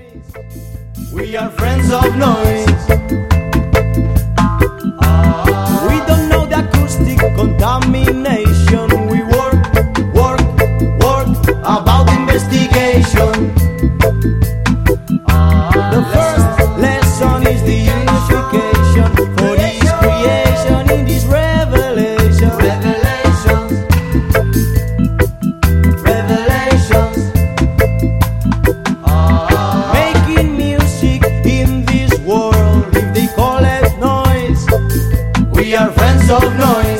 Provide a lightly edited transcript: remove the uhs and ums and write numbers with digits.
We are friends of noise. We don't know the acoustic contamination. We work about investigation. The first lesson is the unification for this creation in this revelation. Revelations. Making music in this world, if they call it noise, we are friends of noise.